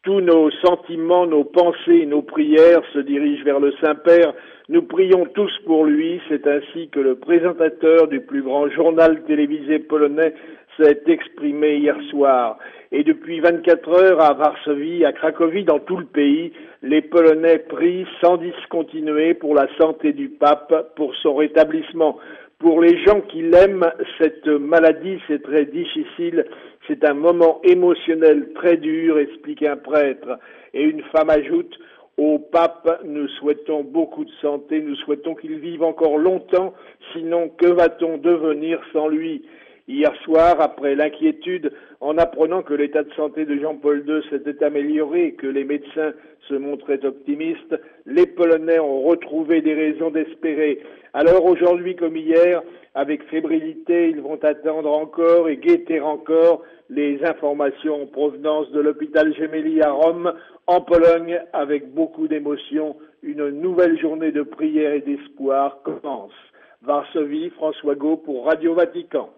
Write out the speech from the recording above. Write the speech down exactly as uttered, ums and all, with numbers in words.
Tous nos sentiments, nos pensées, nos prières se dirigent vers le Saint-Père. Nous prions tous pour lui. C'est ainsi que le présentateur du plus grand journal télévisé polonais s'est exprimé hier soir. Et depuis vingt-quatre heures à Varsovie, à Cracovie, dans tout le pays, les Polonais prient sans discontinuer pour la santé du pape, pour son rétablissement. Pour les gens qui l'aiment, cette maladie, c'est très difficile, c'est un moment émotionnel très dur, explique un prêtre. Et une femme ajoute, au pape, nous souhaitons beaucoup de santé, nous souhaitons qu'il vive encore longtemps, sinon que va-t-on devenir sans lui ? Hier soir, après l'inquiétude, en apprenant que l'état de santé de Jean-Paul deux s'était amélioré et que les médecins se montraient optimistes, les Polonais ont retrouvé des raisons d'espérer. Alors aujourd'hui comme hier, avec fébrilité, ils vont attendre encore et guetter encore les informations en provenance de l'hôpital Gemelli à Rome, en Pologne, avec beaucoup d'émotion. Une nouvelle journée de prière et d'espoir commence. Varsovie, François Gault pour Radio Vatican.